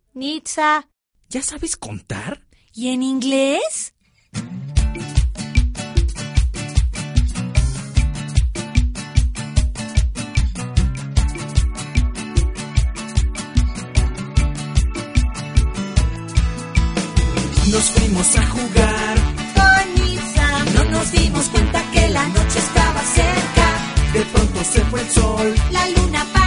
Nitsa. ¿Ya sabes contar? ¿Y en inglés? Nos fuimos a jugar Con Nitsa. No nos dimos cuenta que la noche estaba cerca. De pronto se fue el sol. La luna